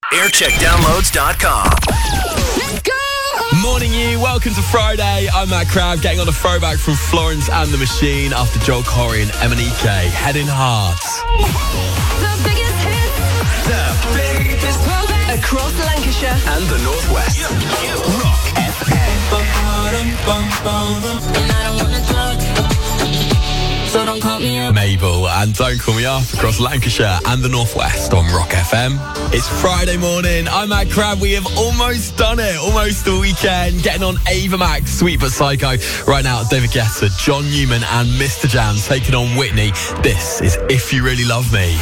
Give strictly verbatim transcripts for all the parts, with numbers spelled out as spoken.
aircheck downloads dot com. Let's go! Morning, you. Welcome to Friday. I'm Matt Crab, getting on a throwback from Florence and the Machine after Joel Corey and Emanike. Heading hard. The biggest hits. The biggest Throwback across Lancashire and the Northwest. Rock F M. and I don't wanna talk, so don't call me up. Mabel and Don't Call Me Up across Lancashire and the Northwest on Rock F M. It's Friday morning. I'm Matt Crab. We have almost done it. Almost the weekend. Getting on Ava Max, Sweet But Psycho. Right now, David Guetta, John Newman and Mister Jam taking on Whitney. This is If You Really Love Me.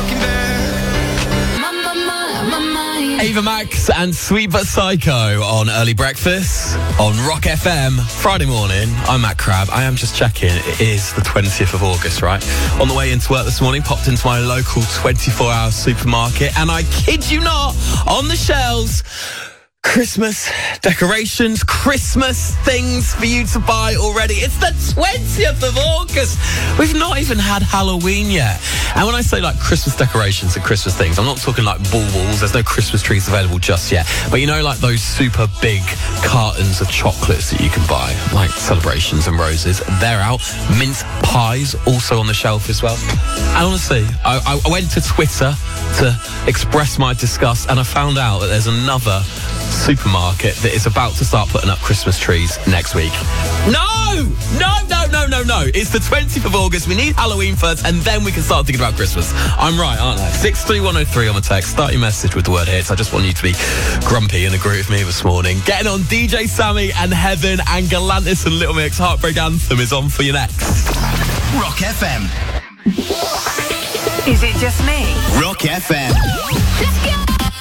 Ava Max and Sweet But Psycho on Early Breakfast on Rock F M. Friday morning, I'm Matt Crab. I am just checking. It is the twentieth of August, right? On the way into work this morning, popped into my local twenty-four hour supermarket, and I kid you not, on the shelves, Christmas decorations, Christmas things for you to buy already. It's the twentieth of August. We've not even had Halloween yet. And when I say like Christmas decorations and Christmas things, I'm not talking like ball walls. There's no Christmas trees available just yet. But you know, like those super big cartons of chocolates that you can buy, like Celebrations and Roses, they're out. Mince pies also on the shelf as well. And honestly, I, I went to Twitter to express my disgust, and I found out that there's another supermarket that is about to start putting up Christmas trees next week. No! No, no, no, no, no. It's the twentieth of August. We need Halloween first, and then we can start thinking about Christmas. I'm right, aren't I? six three one oh three on the text. Start your message with the word hits. I just want you to be grumpy and agree with me this morning. Getting on D J Sammy and Heaven and Galantis and Little Mix. Heartbreak Anthem is on for you next. Rock F M. Is it just me? Rock F M. Let's go!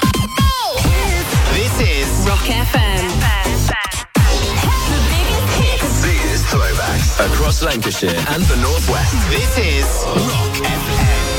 This is Rock F M. The biggest hits. biggest throwbacks across Lancashire and the Northwest. This is Rock F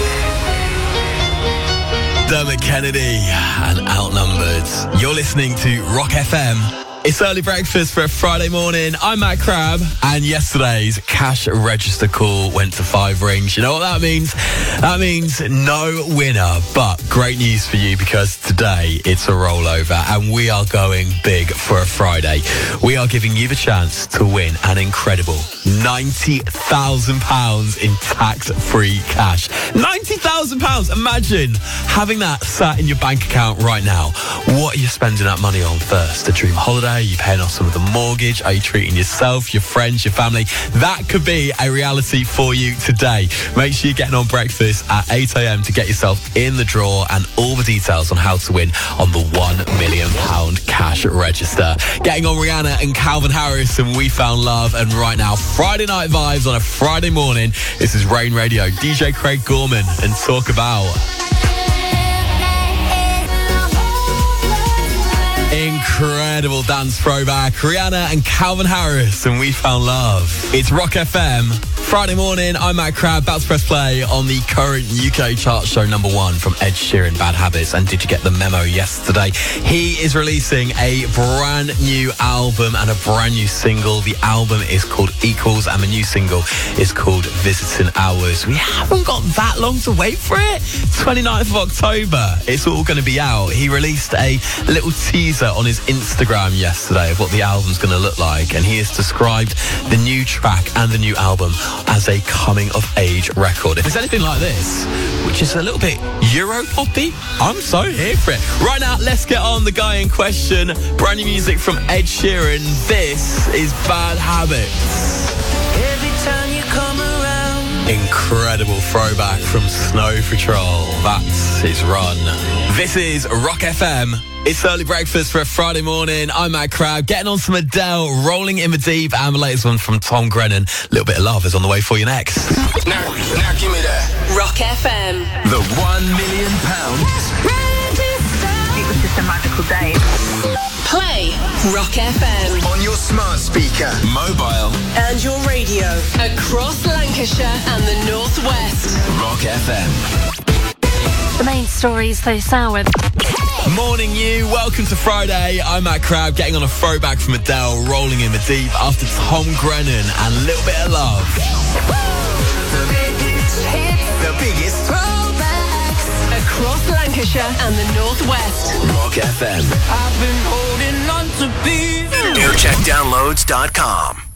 M. Dermot Kennedy and Outnumbered. You're listening to Rock F M. It's Early Breakfast for a Friday morning. I'm Matt Crab, and yesterday's cash register call went to five rings. You know what that means? That means no winner, but great news for you because today it's a rollover and we are going big for a Friday. We are giving you the chance to win an incredible ninety thousand pounds in tax-free cash. ninety thousand pounds! Imagine having that sat in your bank account right now. What are you spending that money on first? A dream holiday? Are you paying off some of the mortgage? Are you treating yourself, your friends, your family? That could be a reality for you today. Make sure you're getting on breakfast at eight a.m. to get yourself in the draw, and all the details on how to win on the one million pounds cash register. Getting on Rihanna and Calvin Harris and We Found Love. And right now, Friday night vibes on a Friday morning. This is Rain Radio, D J Craig Gorman, and Talk About. Incredible dance throwback. Rihanna and Calvin Harris and We Found Love. It's Rock F M. Friday morning, I'm Matt Crab, about to press play on the current U K chart show number one from Ed Sheeran, Bad Habits. And did you get the memo yesterday? He is releasing a brand new album and a brand new single. The album is called Equals and the new single is called Visiting Hours. We haven't got that long to wait for it. twenty-ninth of October, it's all going to be out. He released a little teaser on his Instagram yesterday of what the album's going to look like, and he has described the new track and the new album as a coming-of-age record. If it's anything like this, which is a little bit Euro-poppy, I'm so here for it. Right now, let's get on the guy in question. Brand new music from Ed Sheeran. This is Bad Habits. Every time you come around. Incredible throwback from Snow Patrol. That's his Run. This is Rock F M. It's Early Breakfast for a Friday morning. I'm Matt Crab, getting on some Adele, Rolling in the Deep, and the latest one from Tom Grennan. A Little Bit of Love is on the way for you next. Now, now give me that. Rock F M. The one million pound. It was just a magical day. Play Rock F M. On your smart speaker, mobile, And your radio. Across Lancashire and the Northwest. Rock F M. The main stories, though, sour. Morning, you. Welcome to Friday. I'm Matt Crab, getting on a throwback from Adele, Rolling in the Deep, after Tom Grennan and A Little Bit of Love. The biggest hits. The biggest Throwbacks. Across Lancashire and the Northwest. Rock F M. I've been holding on to peace. aircheck downloads dot com.